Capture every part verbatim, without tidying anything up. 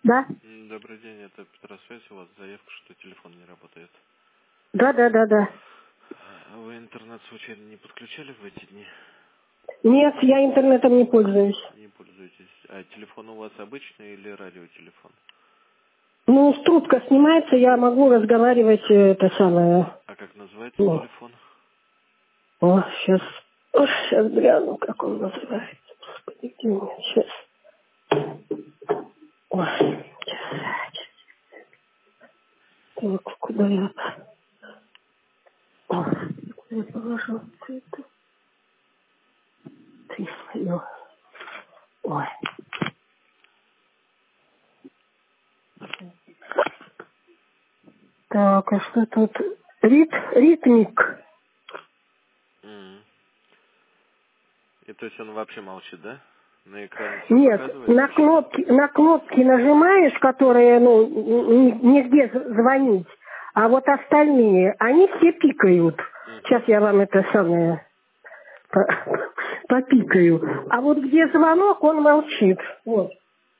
Да? Добрый день, это Петросвязь. У вас заявка, что телефон не работает. Да, да, да, да. А вы интернет случайно не подключали в эти дни? Нет, я интернетом не пользуюсь. Не пользуетесь. А телефон у вас обычный или радиотелефон? Ну, трубка снимается, я могу разговаривать, э, это самое. А как называется Ну, телефон? о, сейчас, сейчас гляну, как он называется. Господи, где у меня сейчас? Ой, сейчас. Так, куда я? О, я положу это. Ты свое. Ой. Так, а что тут? Рит, ритмик. М. И то есть он вообще молчит, да? На экране все Нет, показывает на ничего? кнопки, на кнопки нажимаешь, которые, ну, н- нигде з- звонить, а вот остальные, они все пикают. Сейчас Угу. я вам это самое по- попикаю. А вот где звонок, он молчит. Вот.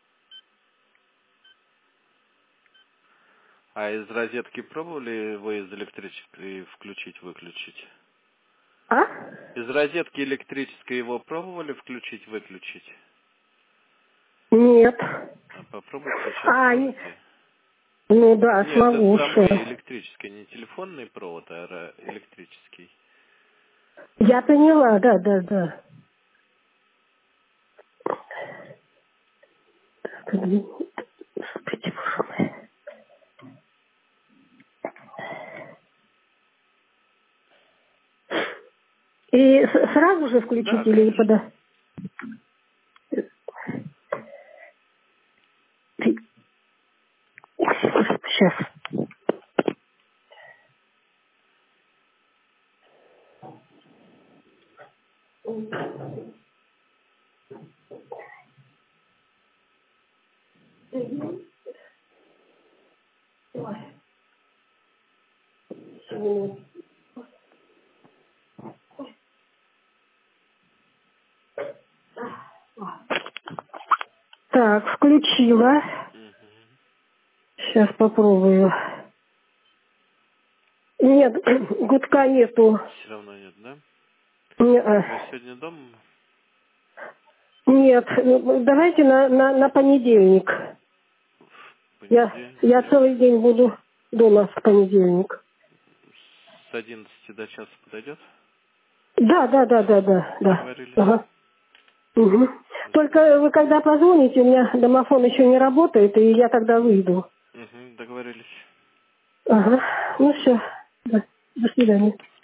А из розетки пробовали вы из электрической включить-выключить? А? Из розетки электрической его пробовали включить-выключить? Нет. А попробуйте, сейчас А, и- сможете. ну да, Нет, это смогу. самый Всё. электрический, не телефонный провод, а ра- электрический. Я поняла, да, да, да. Господи, боже мой. И с- сразу же Да, включить или конечно. пода? Сейчас. Так, включила. Мгм. Сейчас попробую. Нет, гудка нету. Все равно нет, да? Не- Вы сегодня дома? Нет, ну, давайте на, на, на понедельник. Я, я Понедельник. целый день буду дома в понедельник. С одиннадцати до часа подойдет? Да, да, да, да, да, да. Договорились? Ага. Угу. До Только свидания. вы когда позвоните, у меня домофон еще не работает, и я тогда выйду. Угу, договорились. Ага. До Ну все. свидания. Да. До свидания.